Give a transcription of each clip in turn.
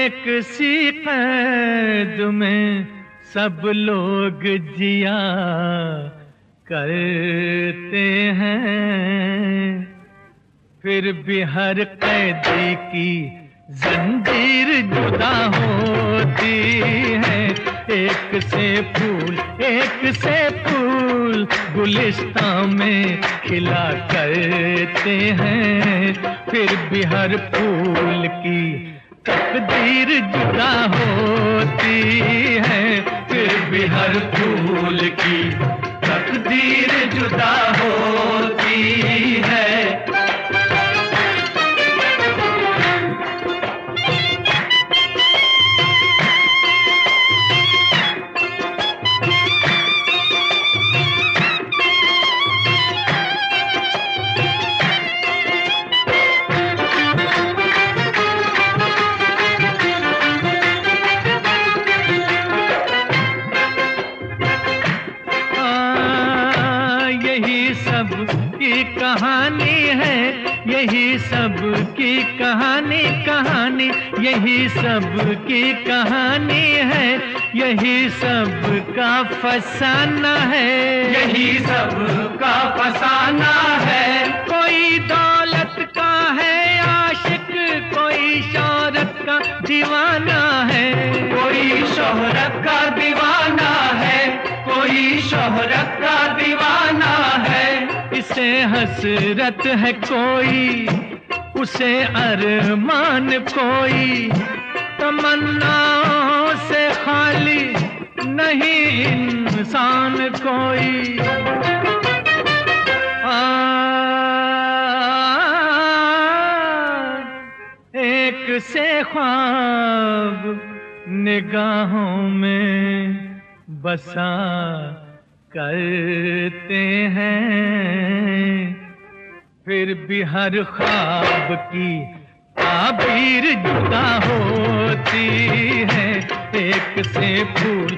एक सी कैद में सब लोग जिया करते हैं, फिर भी हर कैदी की जंजीर जुदा होती है। एक से फूल गुलिस्तान में खिला करते हैं, फिर भी हर फूल की तकदीर जुदा होती है, फिर भी हर फूल की तकदीर जुदा होती है। की कहानी है, यही सब की कहानी, यही सब की कहानी है, यही सब का फसाना है, यही सब का फसाना है। कोई दौलत का है आशिक, कोई शोहरत का दीवाना है, कोई शोहरत का दीवाना है, कोई शोहरत का दीवाना है। इसे हसरत है कोई, उसे अरमान कोई, तमन्नाओं से खाली नहीं इंसान कोई। एक से ख्वाब निगाहों में बसा करते हैं, फिर भी हर ख्वाब की ताबीर जुदा होती है। एक से फूल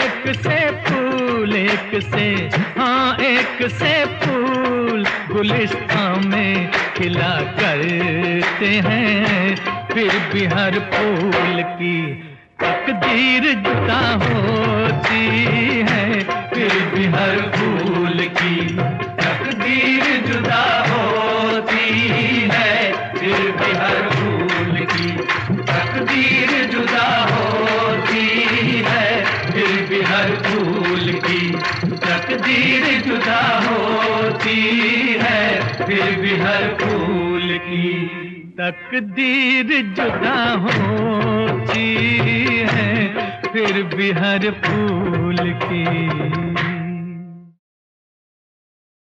गुलिस्तान में खिला करते हैं, फिर भी हर फूल की तकदीर जुदा होती है, फिर भी हर फूल की तकदीर जुदा होती है, फिर भी हर फूल की तकदीर जुदा होती है, फिर भी हर फूल की तकदीर जुदा होती है, फिर भी हर फूल की तकदीर जुदा होती है, फिर भी हर फूल की